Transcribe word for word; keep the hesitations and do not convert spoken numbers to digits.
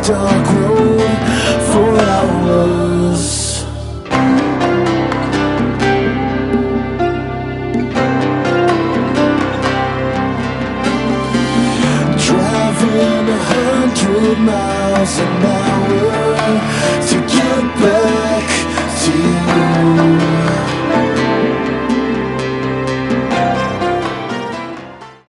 dark road for hours. Driving a hundred miles an hour to